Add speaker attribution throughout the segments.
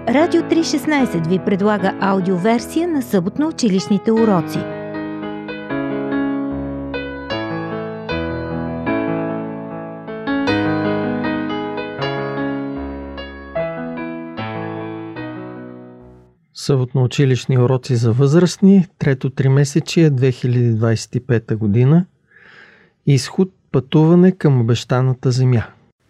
Speaker 1: Радио 316 ви предлага аудиоверсия на съботно-училищните уроци.
Speaker 2: Съботно-училищни уроци за възрастни, трето тримесечие 2025 година. Изход, пътуване към обещаната земя.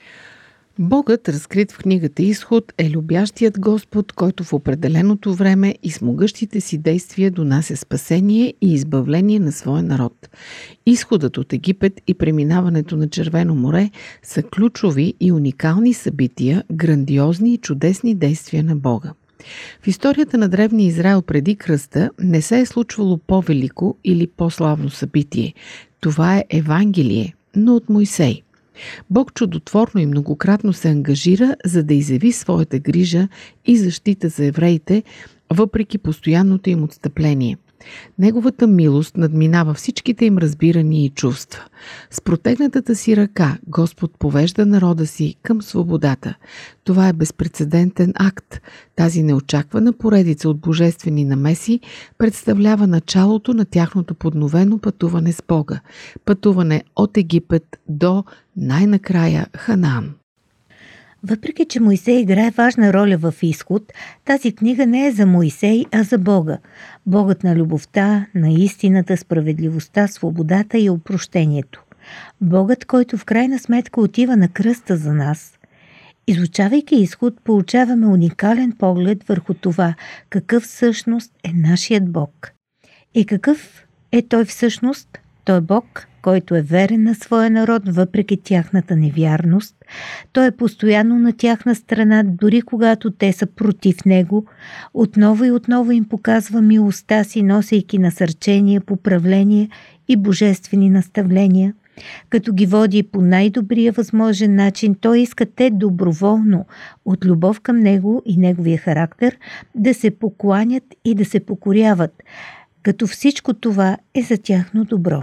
Speaker 3: Богът, разкрит в книгата Изход, е любящият Господ, който в определеното време и с могъщите си действия донася спасение и избавление на своя народ. Изходът от Египет и преминаването на Червено море са ключови и уникални събития, грандиозни и чудесни действия на Бога. В историята на древния Израел преди кръста не се е случвало по-велико или по-славно събитие. Това е Евангелие, но от Мойсей. Бог чудотворно и многократно се ангажира, за да изяви своята грижа и защита за евреите, въпреки постоянното им отстъпление. Неговата милост надминава всичките им разбирания и чувства. С протегнатата си ръка Господ повежда народа си към свободата. Това е безпрецедентен акт. Тази неочаквана поредица от божествени намеси представлява началото на тяхното подновено пътуване с Бога. Пътуване от Египет до най-накрая Ханаан.
Speaker 1: Въпреки че Мойсей играе важна роля в Изход, тази книга не е за Мойсей, а за Бога. Богът на любовта, на истината, справедливостта, свободата и опрощението. Богът, който в крайна сметка отива на кръста за нас. Изучавайки Изход, получаваме уникален поглед върху това, какъв всъщност е нашият Бог. И какъв е Той всъщност? Той е Бог, който е верен на своя народ, въпреки тяхната невярност. Той е постоянно на тяхна страна, дори когато те са против него. Отново и отново им показва милостта си, носейки насърчение, поправление и божествени наставления. Като ги води по най-добрия възможен начин, той иска те доброволно, от любов към него и неговия характер, да се покланят и да се покоряват, като всичко това е за тяхно добро.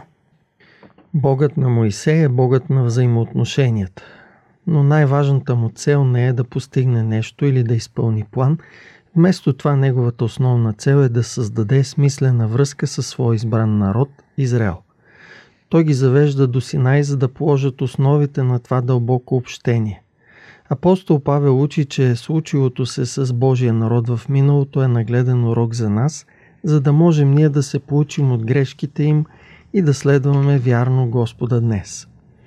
Speaker 2: Богът на Мойсей е Богът на взаимоотношенията. Но най-важната му цел не е да постигне нещо или да изпълни план. Вместо това неговата основна цел е да създаде смислена връзка със своя избран народ – Израел. Той ги завежда до Синай, за да положат основите на това дълбоко общение. Апостол Павел учи, че случилото се с Божия народ в миналото е нагледен урок за нас, за да можем ние да се получим от грешките им и да следваме вярно Господа днес.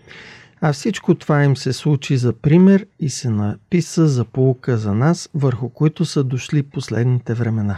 Speaker 2: А всичко това им се случи за пример и се написа за поука за нас, върху които са дошли последните времена.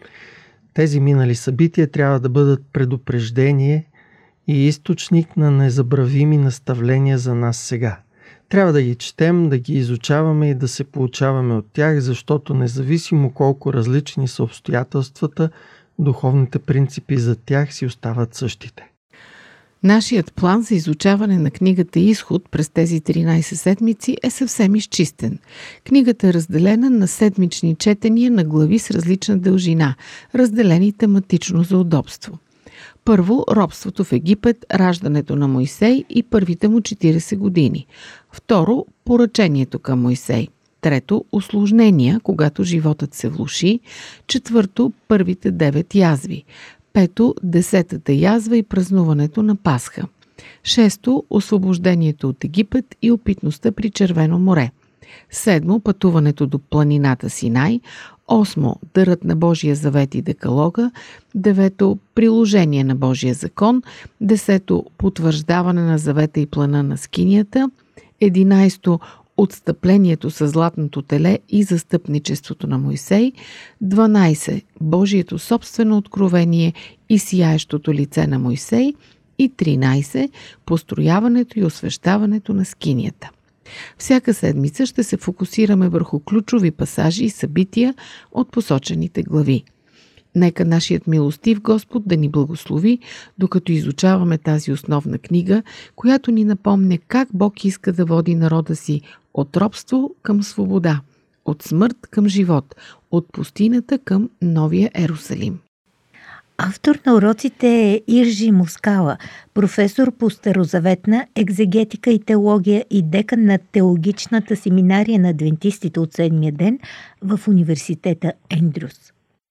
Speaker 2: Тези минали събития трябва да бъдат предупреждение и източник на незабравими наставления за нас сега. Трябва да ги четем, да ги изучаваме и да се получаваме от тях, защото независимо колко различни са обстоятелствата, духовните принципи за тях си остават същите.
Speaker 3: Нашият план за изучаване на книгата Изход през тези 13 седмици е съвсем изчистен. Книгата е разделена на седмични четения на глави с различна дължина, разделени тематично за удобство. Първо, робството в Египет, раждането на Мойсей и първите му 40 години. Второ, поръчението към Мойсей. Трето, усложнения, когато животът се влоши. Четвърто, първите 9 язви. Пето, 10-та язва и празнуването на Пасха. Шесто, освобождението от Египет и опитността при Червено море. Седмо, пътуването до планината Синай. Осмо, дърът на Божия завет и декалога. Девето, приложение на Божия закон. Десето, потвърждаване на завета и плана на скинията. 11. Отстъплението със златното теле и застъпничеството на Мойсей. 12. Божието собствено откровение и сияещото лице на Мойсей. И 13. Построяването и освещаването на скинията. Всяка седмица ще се фокусираме върху ключови пасажи и събития от посочените глави. Нека нашият милостив Господ да ни благослови, докато изучаваме тази основна книга, която ни напомня как Бог иска да води народа си от робство към свобода, от смърт към живот, от пустинята към Новия Ерусалим.
Speaker 1: Автор на уроците е Иржи Мускала, професор по старозаветна екзегетика и теология и декан на теологичната семинария на адвентистите от седмия ден в университета Ендрюс.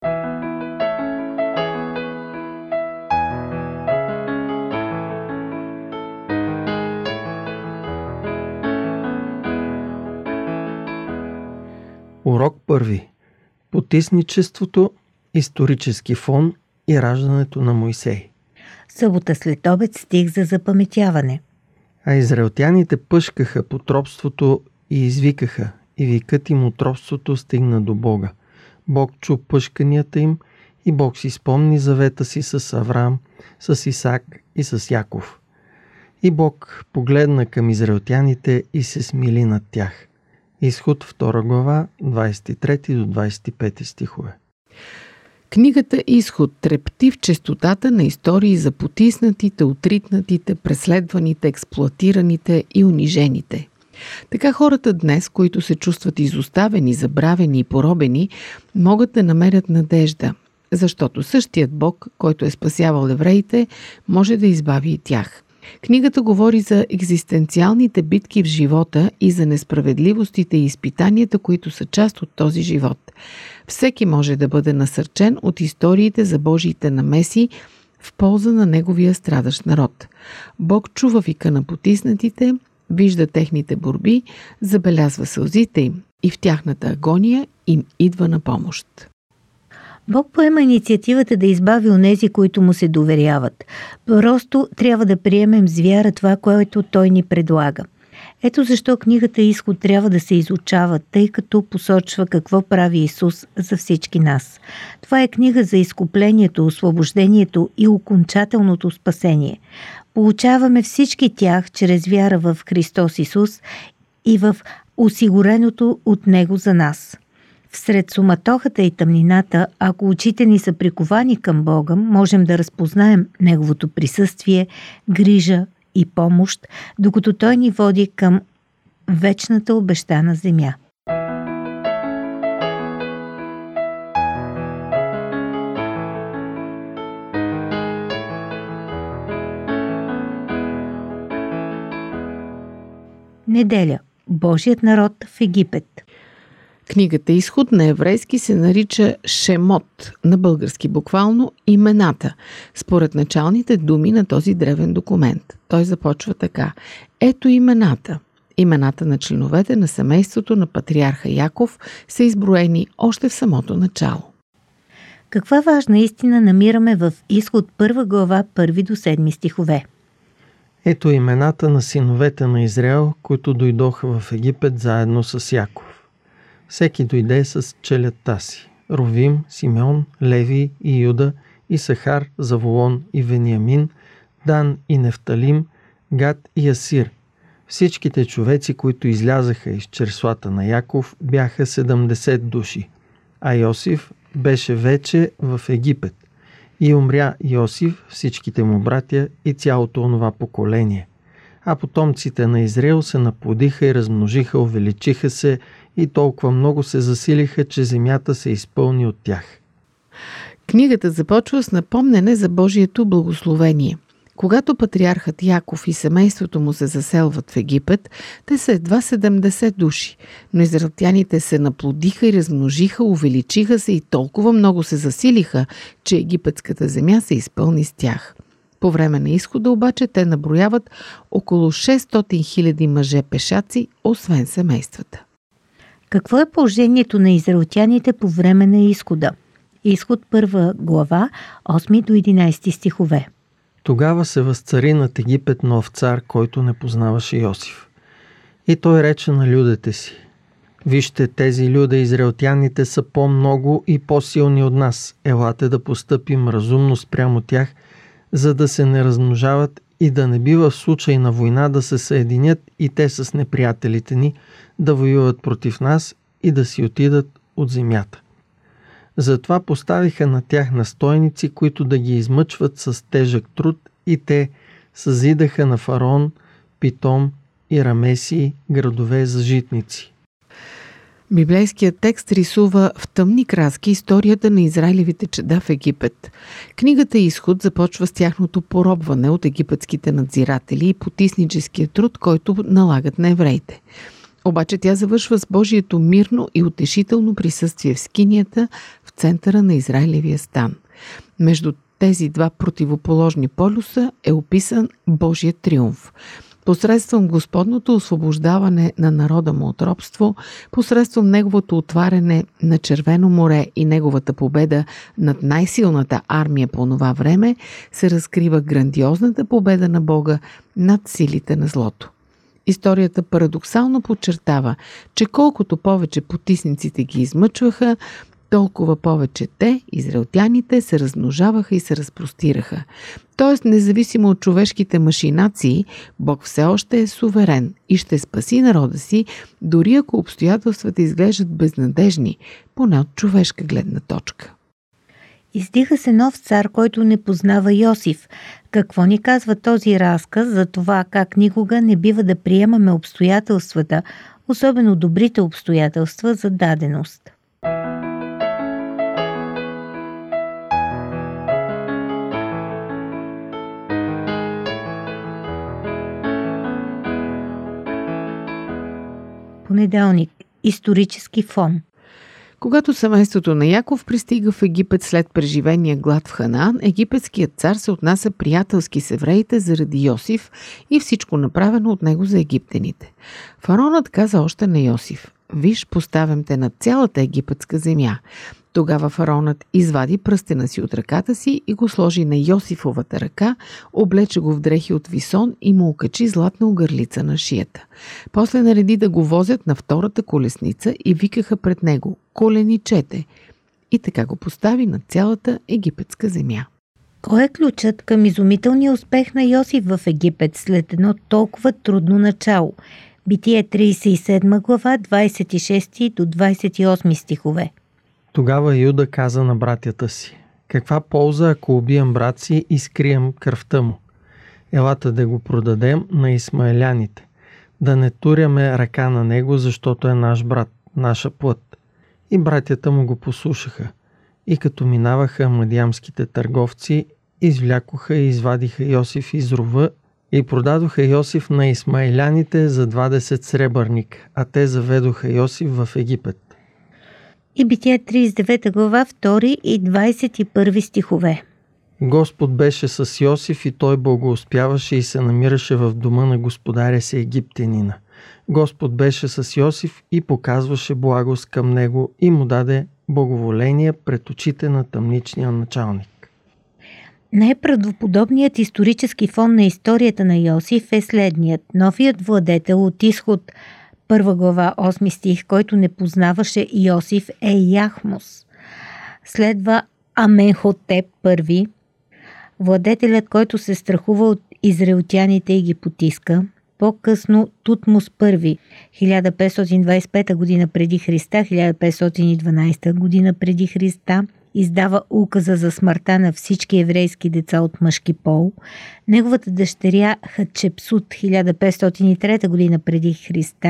Speaker 2: Урок първи. Потисничеството, исторически фон и раждането на Мойсей.
Speaker 1: Събота след обед стих за запаметяване.
Speaker 2: А израелтяните пъшкаха под робството и извикаха, и викът им от робството стигна до Бога. Бог чу пъшканията им и Бог си спомни завета си с Авраам, с Исак и с Яков. И Бог погледна към израелтяните и се смили над тях. Изход 2 глава, 23 до 25 стихове.
Speaker 3: Книгата Изход трепти в честотата на истории за потиснатите, отритнатите, преследваните, експлоатираните и унижените. Така хората днес, които се чувстват изоставени, забравени и поробени, могат да намерят надежда, защото същият Бог, който е спасявал евреите, може да избави и тях. Книгата говори за екзистенциалните битки в живота и за несправедливостите и изпитанията, които са част от този живот. Всеки може да бъде насърчен от историите за Божиите намеси в полза на неговия страдащ народ. Бог чува вика на потиснатите, вижда техните борби, забелязва сълзите им и в тяхната агония им идва на помощ.
Speaker 1: Бог поема инициативата да избави онези, които му се доверяват. Просто трябва да приемем с вяра това, което Той ни предлага. Ето защо книгата Изход трябва да се изучава, тъй като посочва какво прави Исус за всички нас. Това е книга за изкуплението, освобождението и окончателното спасение. Получаваме всички тях чрез вяра в Христос Исус и в осигуреното от Него за нас. Всред суматохата и тъмнината, ако очите ни са приковани към Бога, можем да разпознаем Неговото присъствие, грижа и помощ, докато Той ни води към вечната обещана земя. Неделя. Божият народ в Египет.
Speaker 3: Книгата Изход на еврейски се нарича Шемот, на български буквално имената, според началните думи на този древен документ. Той започва така: ето имената. Имената на членовете на семейството на патриарха Яков са изброени още в самото начало.
Speaker 1: Каква важна истина намираме в Изход 1 глава 1 до 7 стихове?
Speaker 2: Ето имената на синовете на Израел, които дойдоха в Египет заедно с Яков. Всеки дойде с челядта си: Ровим, Симеон, Леви и Юда, Исахар, Заволон и Вениамин, Дан и Нефталим, Гад и Асир. Всичките човеци, които излязаха из чреслата на Яков, бяха 70 души, а Йосиф беше вече в Египет. И умря Йосиф, всичките му братя и цялото онова поколение. А потомците на Израел се наплодиха и размножиха, увеличиха се и толкова много се засилиха, че земята се изпълни от тях.
Speaker 3: Книгата започва с напомнене за Божието благословение. Когато патриархът Яков и семейството му се заселват в Египет, те са едва 70 души, но израелтяните се наплодиха и размножиха, увеличиха се и толкова много се засилиха, че египетската земя се изпълни с тях. По време на изхода обаче те наброяват около 600 000 мъже пешаци, освен семействата.
Speaker 1: Какво е положението на израелтяните по време на изхода? Изход 1 глава, 8 до 11 стихове.
Speaker 2: Тогава се възцари над Египет нов цар, който не познаваше Йосиф. И той рече на людите си: вижте, тези люде, израелтяните, са по-много и по-силни от нас. Елате да постъпим разумно спрямо тях, за да се не размножават и да не бива в случай на война да се съединят и те с неприятелите ни, да воюват против нас и да си отидат от земята. Затова поставиха на тях настойници, които да ги измъчват с тежък труд, и те съзидаха на фараон, Питом и Рамеси градове за житници.
Speaker 3: Библейският текст рисува в тъмни краски историята на израилевите чеда в Египет. Книгата Изход започва с тяхното поробване от египетските надзиратели и потисническия труд, който налагат на евреите. Обаче тя завършва с Божието мирно и утешително присъствие в скинията в центъра на Израилевия стан. Между тези два противоположни полюса е описан Божият триумф. Посредством Господното освобождаване на народа му от робство, посредством неговото отваряне на Червено море и неговата победа над най-силната армия по това време, се разкрива грандиозната победа на Бога над силите на злото. Историята парадоксално подчертава, че колкото повече потисниците ги измъчваха, толкова повече те, израелтяните, се размножаваха и се разпростираха. Тоест, независимо от човешките машинации, Бог все още е суверен и ще спаси народа си, дори ако обстоятелствата изглеждат безнадежни, поне от човешка гледна точка.
Speaker 1: Издига се нов цар, който не познава Йосиф. Какво ни казва този разказ за това как никога не бива да приемаме обстоятелствата, особено добрите обстоятелства за даденост? Понеделник. Исторически фон.
Speaker 3: Когато семейството на Яков пристига в Египет след преживения глад в Ханаан, египетският цар се отнася приятелски с евреите заради Йосиф и всичко направено от него за египтяните. Фараонът каза още на Йосиф: «Виж, поставям те над цялата египетска земя». Тогава фараонът извади пръстена си от ръката си и го сложи на Йосифовата ръка, облече го в дрехи от висон и му окачи златна огърлица на шията. После нареди да го возят на втората колесница и викаха пред него: «Коленичете!» И така го постави над цялата египетска земя.
Speaker 1: Кой е ключът към изумителния успех на Йосиф в Египет след едно толкова трудно начало? Битие 37 глава, 26 до 28 стихове.
Speaker 2: Тогава Юда каза на братята си: «Каква полза, ако убием брат си и скрием кръвта му? Елата да го продадем на исмаеляните, да не туряме ръка на него, защото е наш брат, наша плът». И братята му го послушаха. И като минаваха мадиамските търговци, извлякоха и извадиха Йосиф из рова и продадоха Йосиф на исмаеляните за 20 сребърник, а те заведоха Йосиф в Египет.
Speaker 1: И Битие 39 глава, 2 и 21 стихове.
Speaker 2: Господ беше с Йосиф и той благоуспяваше и се намираше в дома на господаря си египтянина. Господ беше с Йосиф и показваше благост към него и му даде благоволение пред очите на тъмничния началник.
Speaker 1: Най-правдоподобният исторически фон на историята на Йосиф е следният. Новият владетел от Изход, 1 глава, 8 стих, който не познаваше Йосиф, е Яхмос. Следва Аменхотеп I, владетелят, който се страхува от израелтяните и ги потиска. По-късно Тутмос I, 1525 година преди Христа, 1512 година преди Христа, издава указа за смъртта на всички еврейски деца от мъжки пол. Неговата дъщеря Хатшепсут, 1503 година преди Христа,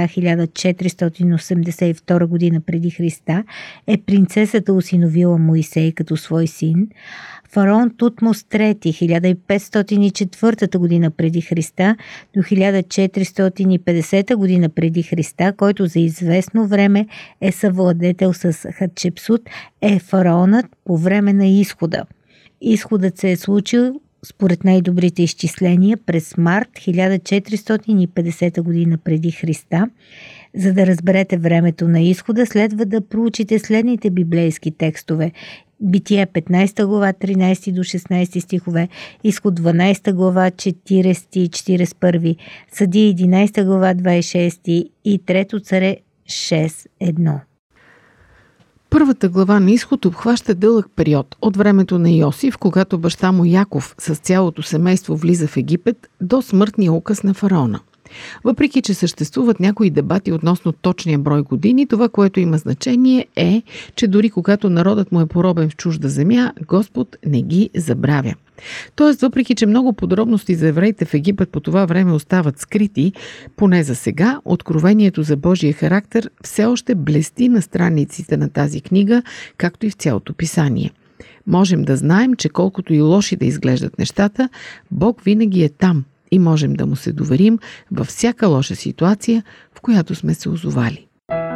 Speaker 1: 1482 година преди Христа, е принцесата, усиновила Моисей като свой син. Фараон Тутмос III, 1504 година преди Христа до 1450 година преди Христа, който за известно време е съвладетел с Хатшепсут, е фараонът по време на изхода. Изходът се е случил според най-добрите изчисления през март 1450 година преди Христа. За да разберете времето на изхода, следва да проучите следните библейски текстове. Битие 15 глава, 13 до 16 стихове, Изход 12 глава, 40 и 41, Съдии 11 глава, 26 и 3 царе 6.1.
Speaker 3: Първата глава на Изход обхваща дълъг период от времето на Йосиф, когато баща му Яков с цялото семейство влиза в Египет, до смъртния указ на фараона. Въпреки че съществуват някои дебати относно точния брой години, това, което има значение е, че дори когато народът му е поробен в чужда земя, Господ не ги забравя. Тоест, въпреки че много подробности за евреите в Египет по това време остават скрити, поне за сега, откровението за Божия характер все още блести на страниците на тази книга, както и в цялото писание. Можем да знаем, че колкото и лоши да изглеждат нещата, Бог винаги е там и можем да му се доверим във всяка лоша ситуация, в която сме се озовали.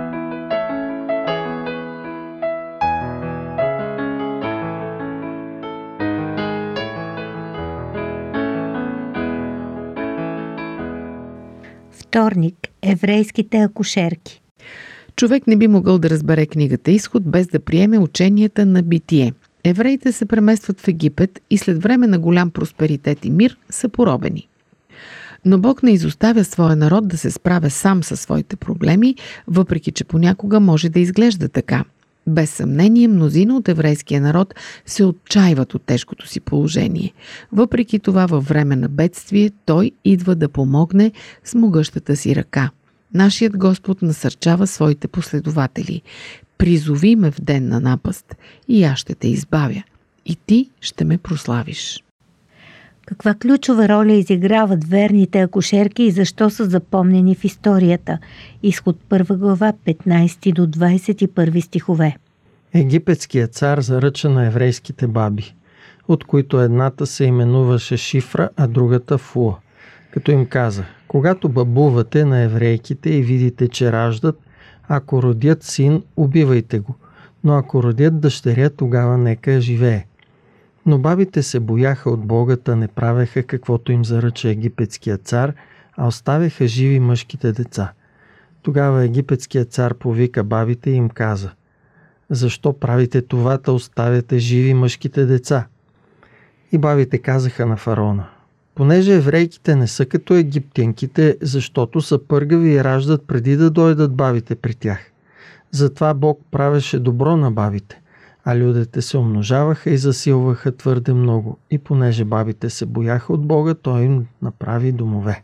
Speaker 1: Вторник. Еврейските акушерки.
Speaker 3: Човек не би могъл да разбере книгата Изход без да приеме ученията на Битие. Евреите се преместват в Египет и след време на голям просперитет и мир са поробени. Но Бог не изоставя своя народ да се справя сам със своите проблеми, въпреки че понякога може да изглежда така. Без съмнение, мнозина от еврейския народ се отчаиват от тежкото си положение. Въпреки това, във време на бедствие, Той идва да помогне с могъщата си ръка. Нашият Господ насърчава своите последователи. Призови ме в ден на напаст и аз ще те избавя. И ти ще ме прославиш.
Speaker 1: Каква ключова роля изиграват верните акушерки и защо са запомнени в историята? Изход 1 глава 15 до 21 стихове.
Speaker 2: Египетският цар заръча на еврейските баби, от които едната се именуваше Шифра, а другата Фуа, като им каза: когато бабувате на еврейките и видите, че раждат, ако родят син, убивайте го, но ако родят дъщеря, тогава нека я живее. Но бабите се бояха от Бога, не правеха каквото им заръча египетският цар, а оставяха живи мъжките деца. Тогава египетският цар повика бабите и им каза: защо правите това, да оставяте живи мъжките деца? И бабите казаха на фараона: понеже еврейките не са като египтянките, защото са пъргави и раждат преди да дойдат бабите при тях. Затова Бог правеше добро на бабите, а людите се умножаваха и засилваха твърде много. И понеже бабите се бояха от Бога, Той им направи домове.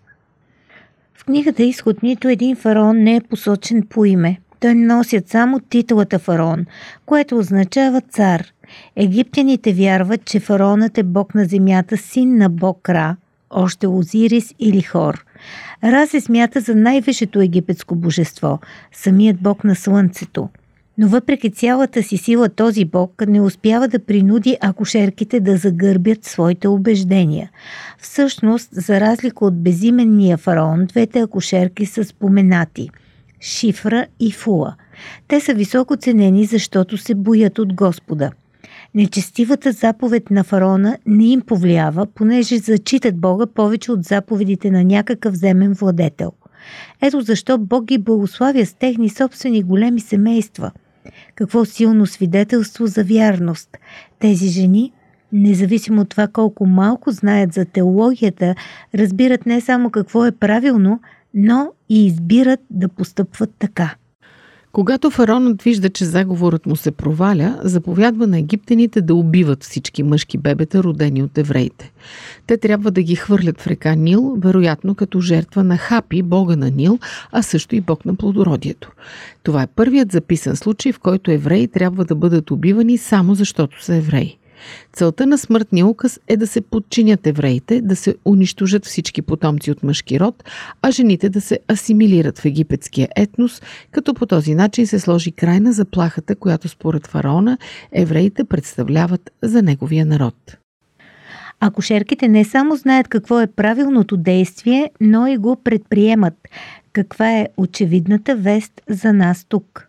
Speaker 1: В книгата Изход нито един фараон не е посочен по име. Той носят само титулата фараон, което означава цар. Египтяните вярват, че фараонът е бог на земята, син на бог Ра, още Озирис или Хор. Ра се смята за най-висшето египетско божество, самият бог на слънцето. Но въпреки цялата си сила този бог не успява да принуди акушерките да загърбят своите убеждения. Всъщност, за разлика от безименния фараон, двете акушерки са споменати – Шифра и Фуа. Те са високо ценени, защото се боят от Господа. Нечестивата заповед на фараона не им повлиява, понеже зачитат Бога повече от заповедите на някакъв земен владетел. Ето защо Бог ги благославя с техни собствени големи семейства. Какво силно свидетелство за вярност! Тези жени, независимо от това колко малко знаят за теологията, разбират не само какво е правилно, но и избират да постъпват така.
Speaker 3: Когато фараонът вижда, че заговорът му се проваля, заповядва на египтяните да убиват всички мъжки бебета, родени от евреите. Те трябва да ги хвърлят в река Нил, вероятно като жертва на Хапи, бога на Нил, а също и бог на плодородието. Това е първият записан случай, в който евреи трябва да бъдат убивани само защото са евреи. Целта на смъртния указ е да се подчинят евреите, да се унищожат всички потомци от мъжки род, а жените да се асимилират в египетския етнос, като по този начин се сложи край на заплахата, която според фараона евреите представляват за неговия народ.
Speaker 1: Акушерките не само знаят какво е правилното действие, но и го предприемат. Каква е очевидната вест за нас тук?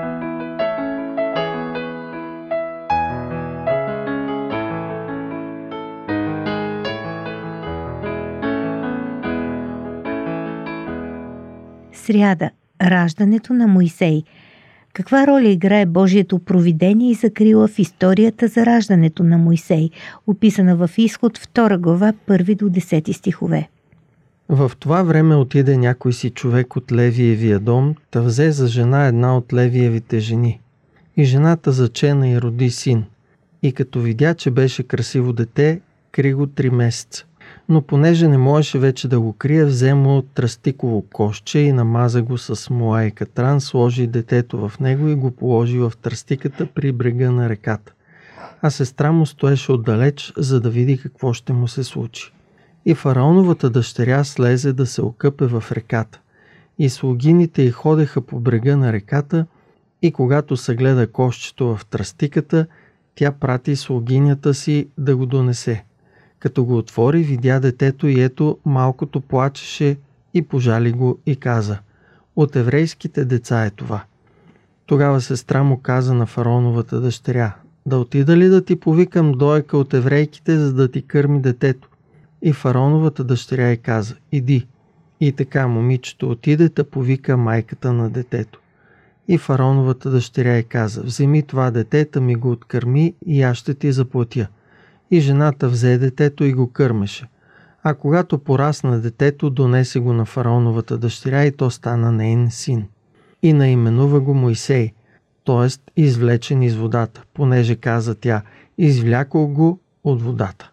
Speaker 1: Сряда. Раждането на Моисей. Каква роля играе Божието провидение и закрила в историята за раждането на Моисей, описана в Изход 2 глава 1 до 10 стихове?
Speaker 2: В това време отиде някой си човек от Левиевия дом, та взе за жена една от Левиевите жени. И жената зачена и роди син. И като видя, че беше красиво дете, кри го 3 месеца. Но понеже не можеше вече да го крие, взе му тръстиково кошче и намаза го с смола и катран, сложи детето в него и го положи в тръстиката при брега на реката. А сестра му стоеше отдалеч, за да види какво ще му се случи. И фараоновата дъщеря слезе да се окъпе в реката. И слугините й ходеха по брега на реката, и когато съгледа кошчето в тръстиката, тя прати слугинята си да го донесе. Като го отвори, видя детето и ето малкото плачеше и пожали го и каза: от еврейските деца е това. Тогава сестра му каза на фараоновата дъщеря: да отида ли да ти повикам дойка от еврейките, за да ти кърми детето? И фараоновата дъщеря й каза: иди. И така момичето отиде да повика майката на детето. И фараоновата дъщеря й каза: вземи това дете, ми го откърми и аз ще ти заплатя. И жената взе детето и го кърмеше. А когато порасна детето, донесе го на фараоновата дъщеря и то стана нейн син. И наименува го Мойсей, т.е. извлечен из водата, понеже каза тя: извлякол го от водата.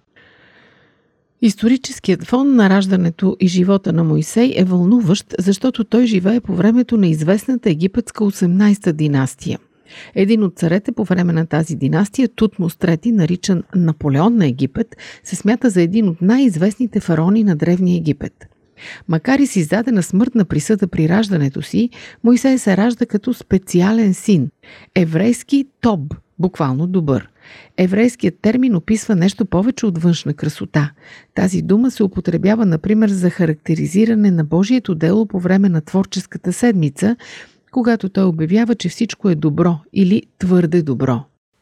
Speaker 3: Историческият фон на раждането и живота на Мойсей е вълнуващ, защото той живее по времето на известната египетска 18-та династия. Един от царете по време на тази династия, Тутмос III, наричан Наполеон на Египет, се смята за един от най-известните фараони на Древния Египет. Макар и с издадена смъртна присъда при раждането си, Мойсей се ражда като специален син. Еврейски Тоб, буквално добър. Еврейският термин описва нещо повече от външна красота. Тази дума се употребява, например, за характеризиране на Божието дело по време на творческата седмица, когато той обявява, че всичко е добро или твърде добро.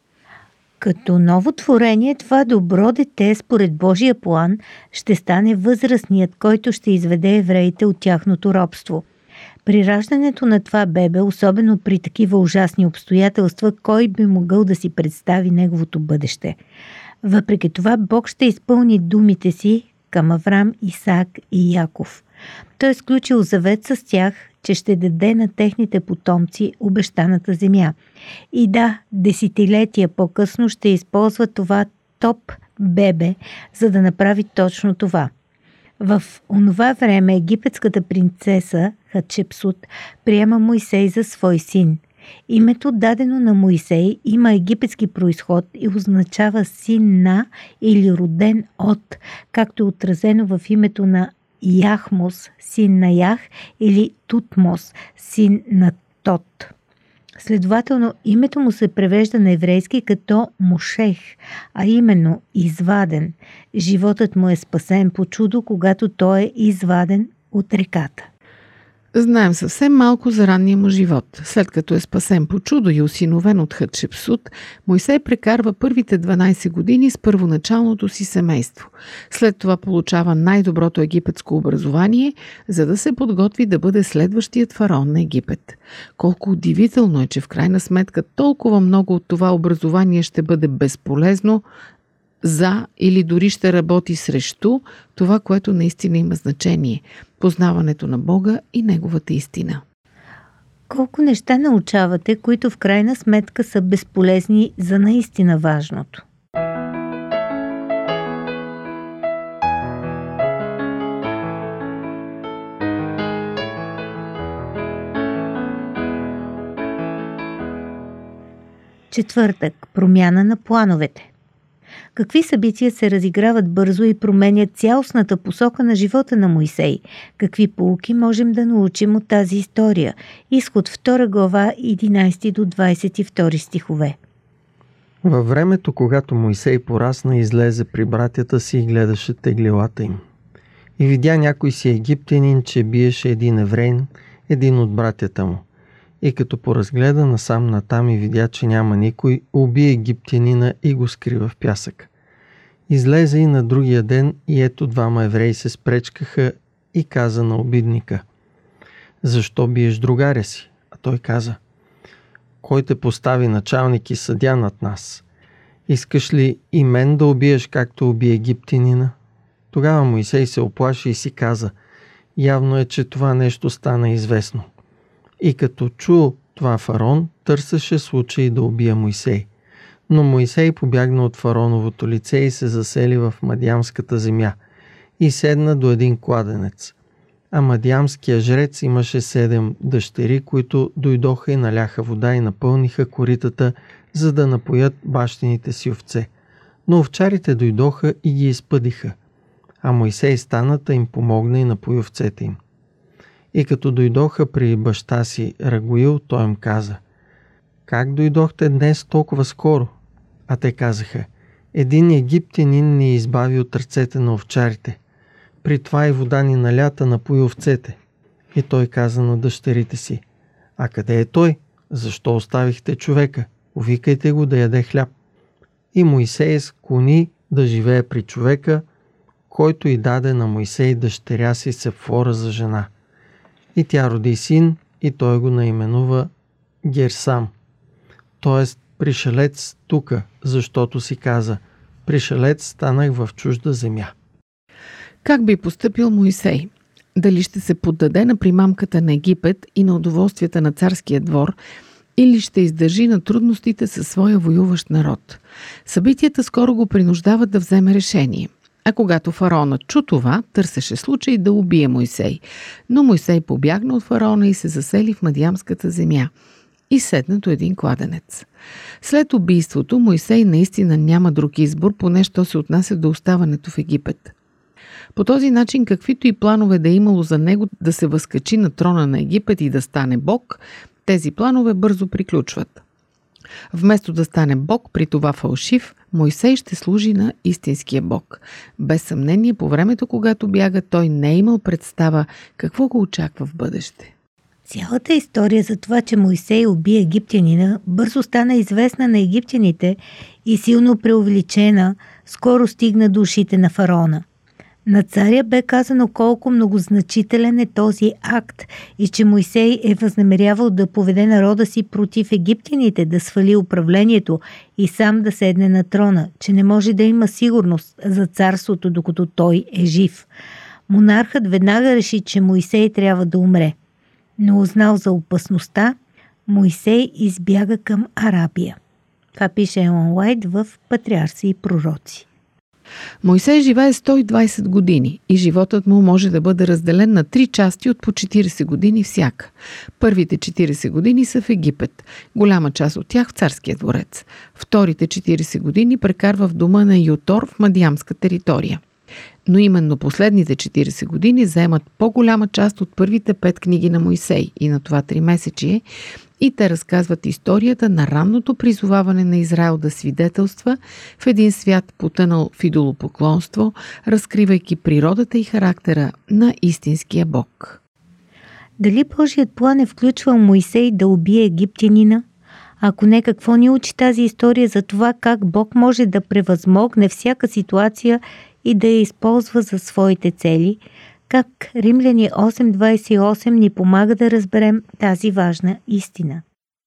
Speaker 1: Като ново творение, това добро дете, според Божия план, ще стане възрастният, който ще изведе евреите от тяхното робство. При раждането на това бебе, особено при такива ужасни обстоятелства, кой би могъл да си представи неговото бъдеще? Въпреки това, Бог ще изпълни думите си към Аврам, Исаак и Яков. Той е сключил завет с тях, че ще даде на техните потомци обещаната земя. И да, десетилетия по-късно ще използва това топ бебе, за да направи точно това. В онова време египетската принцеса Хатшепсут приема Мойсей за свой син. Името, дадено на Мойсей, има египетски произход и означава син на или роден от, както е отразено в името на Яхмос, син на Ях, или Тутмос, син на Тот. Следователно, името му се превежда на еврейски като Мошех, а именно изваден. Животът му е спасен по чудо, когато той е изваден от реката.
Speaker 3: Знаем съвсем малко за ранния му живот. След като е спасен по чудо и осиновен от Хатшепсут, Мойсей прекарва първите 12 години с първоначалното си семейство. След това получава най-доброто египетско образование, за да се подготви да бъде следващият фараон на Египет. Колко удивително е, че в крайна сметка толкова много от това образование ще бъде безполезно за или дори ще работи срещу това, което наистина има значение – познаването на Бога и Неговата истина.
Speaker 1: Колко неща научавате, които в крайна сметка са безполезни за наистина важното? Четвъртък. Промяна на плановете. Какви събития се разиграват бързо и променят цялостната посока на живота на Мойсей? Какви поуки можем да научим от тази история? Изход 2 глава 11 до 22 стихове.
Speaker 2: Във времето, когато Мойсей порасна, излезе при братята си и гледаше теглилата им. И видя някой си египтянин, че биеше един евреин, един от братята му. И като поразгледа насам натам и видя, че няма никой, уби египтянина и го скри в пясък. Излезе и на другия ден и ето двама евреи се спречкаха и каза на обидника: защо биеш другаря си? А той каза: кой те постави началник и съдя над нас? Искаш ли и мен да убиеш, както уби египтянина? Тогава Мойсей се оплаши и си каза: явно е, че това нещо стана известно. И като чу това фараон, търсеше случай да убие Мойсей. Но Мойсей побягна от фараоновото лице и се засели в Мадиамската земя. и седна до един кладенец. А мадиамския жрец имаше 7 дъщери, които дойдоха и наляха вода и напълниха коритата, за да напоят бащините си овце. Но овчарите дойдоха и ги изпъдиха. А Мойсей стана да им помогна и напои овцете им. И като дойдоха при баща си Рагуил, той им каза: как дойдохте днес толкова скоро? А те казаха: един египтянин ни избави от ръцете на овчарите. При това и вода ни налята напои овцете. И той каза на дъщерите си: а къде е той? Защо оставихте човека? Увикайте го да яде хляб. И Мойсей склони да живее при човека, който и даде на Мойсей дъщеря си Сепфора за жена. И тя роди син, и той го наименува Герсам, т.е. пришелец тука, защото си каза: пришелец станах в чужда земя.
Speaker 3: Как би постъпил Мойсей? Дали ще се поддаде на примамката на Египет и на удоволствията на царския двор, или ще издържи на трудностите със своя воюващ народ? Събитията скоро го принуждават да вземе решение. А когато фараона чу това, търсеше случай да убие Мойсей. Но Мойсей побягна от фараона и се засели в Мадиамската земя и седна до един кладенец. След убийството Мойсей наистина няма друг избор, поне що се отнася до оставането в Египет. По този начин, каквито и планове да е имало за него да се възкачи на трона на Египет и да стане бог, тези планове бързо приключват. Вместо да стане бог, при това фалшив, Мойсей ще служи на истинския бог. Без съмнение, по времето, когато бяга, той не е имал представа какво го очаква в бъдеще.
Speaker 1: Цялата история за това, че Мойсей уби египтянина, бързо стана известна на египтяните и силно преувеличена, скоро стигна до ушите на фараона. На царя бе казано колко многозначителен е този акт и че Мойсей е възнамерявал да поведе народа си против египтяните, да свали управлението и сам да седне на трона, че не може да има сигурност за царството, докато той е жив. Монархът веднага реши, че Мойсей трябва да умре. Но узнал за опасността, Мойсей избяга към Арабия. Това пише Елън Уайт в Патриарси и пророци.
Speaker 3: Мойсей живее 120 години и животът му може да бъде разделен на 3 части от по 40 години всяка. Първите 40 години са в Египет, голяма част от тях в царския дворец. Вторите 40 години прекарва в дома на Ютор в Мадиамска територия. Но именно последните 40 години заемат по-голяма част от първите 5 книги на Мойсей и на това 3-месечие, и те разказват историята на ранното призоваване на Израел да свидетелства в един свят потънал в идолопоклонство, разкривайки природата и характера на истинския Бог.
Speaker 1: Дали Божият план е включвал Мойсей да убие египтянина? Ако не, какво ни учи тази история за това как Бог може да превъзмогне всяка ситуация и да я използва за своите цели? Как Римляни 8.28 ни помага да разберем тази важна истина?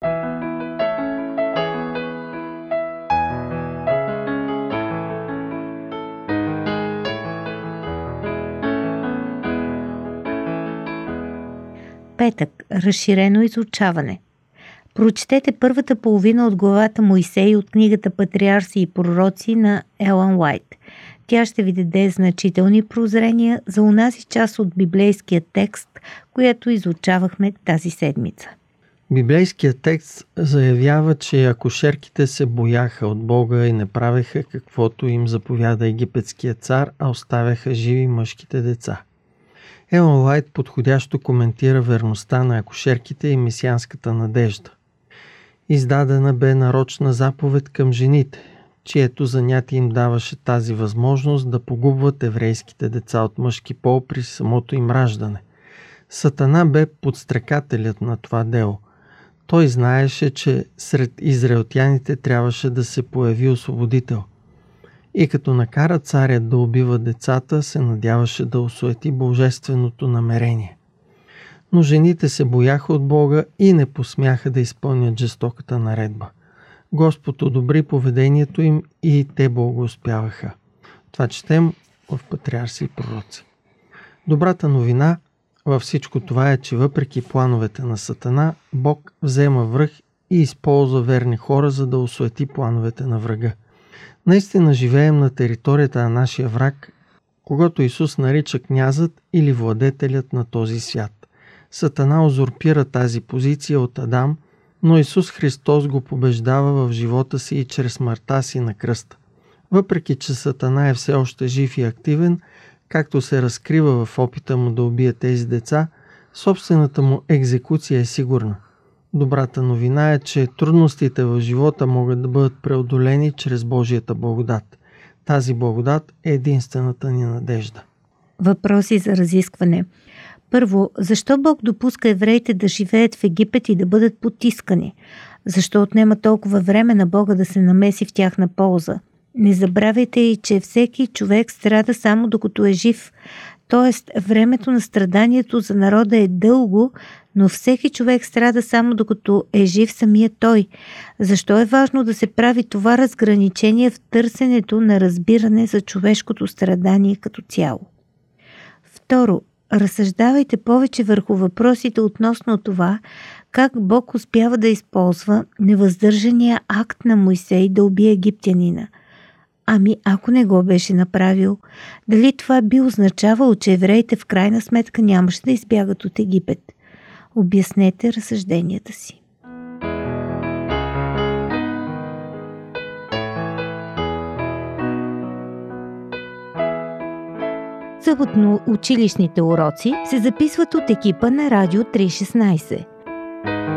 Speaker 1: Петък. Разширено изучаване. Прочетете първата половина от главата Мойсей от книгата Патриарси и пророци на Елън Уайт. Тя ще ви даде значителни прозрения за онази част от библейския текст, която изучавахме тази седмица.
Speaker 2: Библейският текст заявява, че акушерките се бояха от Бога и не правеха каквото им заповяда египетският цар, а оставяха живи мъжките деца. Елън Уайт подходящо коментира верността на акушерките и месианската надежда. Издадена бе нарочна заповед към жените, чието занятие им даваше тази възможност да погубват еврейските деца от мъжки пол при самото им раждане. Сатана бе подстрекателят на това дело. Той знаеше, че сред израелтяните трябваше да се появи освободител. И като накара царят да убива децата, се надяваше да осуети божественото намерение. Но жените се бояха от Бога и не посмяха да изпълнят жестоката наредба. Господ одобри поведението им и те благоуспяваха. Това четем в Патриарси и пророци. Добрата новина във всичко това е, че въпреки плановете на Сатана, Бог взема връх и използва верни хора, за да осуети плановете на врага. Наистина живеем на територията на нашия враг когато Исус нарича князът или владетелят на този свят. Сатана узурпира тази позиция от Адам, но Исус Христос го побеждава в живота си и чрез смъртта си на кръста. Въпреки че Сатана е все още жив и активен, както се разкрива в опита му да убие тези деца, собствената му екзекуция е сигурна. Добрата новина е, че трудностите в живота могат да бъдат преодолени чрез Божията благодат. Тази благодат е единствената ни надежда.
Speaker 1: Въпроси за разискване. Първо, защо Бог допуска евреите да живеят в Египет и да бъдат потискани? Защо отнема толкова време на Бога да се намеси в тяхна полза? Не забравяйте и, че всеки човек страда само докато е жив. Тоест, времето на страданието за народа е дълго, но всеки човек страда само докато е жив самия той. Защо е важно да се прави това разграничение в търсенето на разбиране за човешкото страдание като цяло? Второ, разсъждавайте повече върху въпросите относно това, как Бог успява да използва невъздържания акт на Мойсей да убие египтянина. Ами ако не го беше направил, дали това би означавало, че евреите в крайна сметка нямаше да избягат от Египет? Обяснете разсъжденията си. Съботно училищните уроци се записват от екипа на Радио 316.